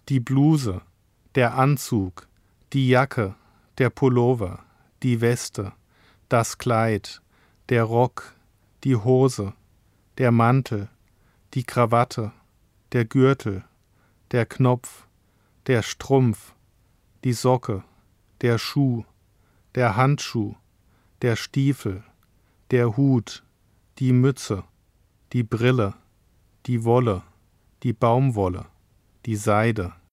die Bluse, der Anzug, die Jacke, der Pullover, die Weste, das Kleid, der Rock, die Hose, der Mantel, die Krawatte, der Gürtel, der Knopf, der Strumpf, die Socke, der Schuh, der Handschuh, der Stiefel, der Hut, die Mütze, die Brille, die Wolle, die Baumwolle, die Seide,